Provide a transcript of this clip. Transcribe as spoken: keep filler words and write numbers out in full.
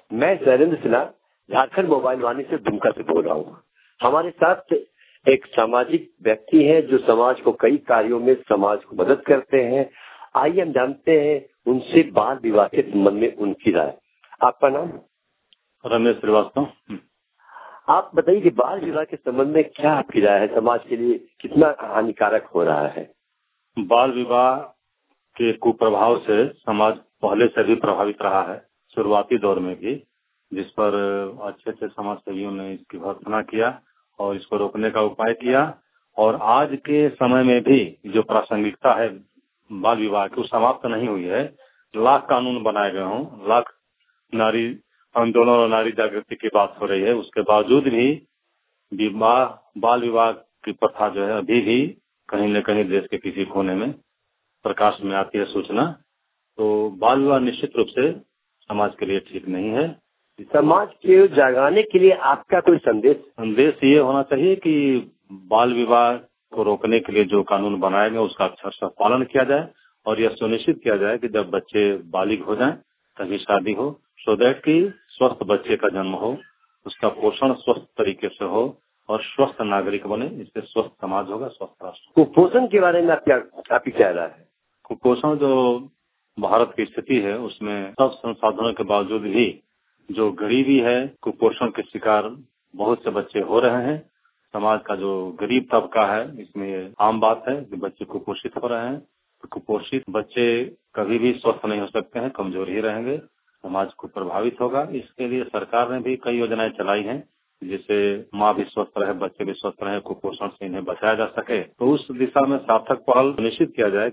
मैं शैलेंद्र सिन्हा झारखंड मोबाइल वाणी से दुमका से बोल रहा हूँ। हमारे साथ एक सामाजिक व्यक्ति है जो समाज को कई कार्यों में समाज को मदद करते हैं। आइए हम जानते हैं उनसे बाल विवाह के संबंध में उनकी राय। आपका नाम? रमेश श्रीवास्तव। आप बताइए कि बाल विवाह के संबंध में क्या आपकी राय है, समाज के लिए कितना हानिकारक हो रहा है? बाल विवाह के कुप्रभाव से समाज पहले से भी प्रभावित रहा है, शुरुआती दौर में भी, जिस पर अच्छे अच्छे समाज सेवियों ने इसकी भर्त्सना किया और इसको रोकने का उपाय किया। और आज के समय में भी जो प्रासंगिकता है बाल विवाह की, वो समाप्त नहीं हुई है। लाख कानून बनाए गए हों, लाख नारी आंदोलन और नारी जागृति की बात हो रही है, उसके बावजूद भी विवाह बाल विवाह की प्रथा जो है अभी भी कहीं न कहीं देश के किसी कोने में प्रकाश में आती है सूचना। तो बाल विवाह निश्चित रूप से समाज के लिए ठीक नहीं है। समाज के जगाने के लिए आपका कोई संदेश? संदेश ये होना चाहिए कि बाल विवाह को रोकने के लिए जो कानून बनाए गए उसका अच्छा से पालन किया जाए और यह सुनिश्चित किया जाए कि जब बच्चे बालिग हो जाएं तभी शादी हो, सो दैट कि स्वस्थ बच्चे का जन्म हो, उसका पोषण स्वस्थ तरीके से हो और स्वस्थ नागरिक बने। इससे स्वस्थ समाज होगा, स्वस्थ राष्ट्र। कुपोषण के बारे में आप क्या आपकी क्या राय है? कुपोषण जो भारत की स्थिति है उसमें सब संसाधनों के बावजूद भी जो गरीबी है, कुपोषण के शिकार बहुत से बच्चे हो रहे हैं। समाज का जो गरीब तबका है इसमें आम बात है कि बच्चे कुपोषित हो रहे हैं। तो कुपोषित बच्चे कभी भी स्वस्थ नहीं हो सकते हैं, कमजोर ही रहेंगे, समाज को प्रभावित होगा। इसके लिए सरकार ने भी कई योजनाएं चलाई हैं जिससे माँ भी स्वस्थ रहे, बच्चे भी स्वस्थ रहे, कुपोषण से इन्हें बचाया जा सके। तो उस दिशा में सार्थक पहल सुनिश्चित किया जाए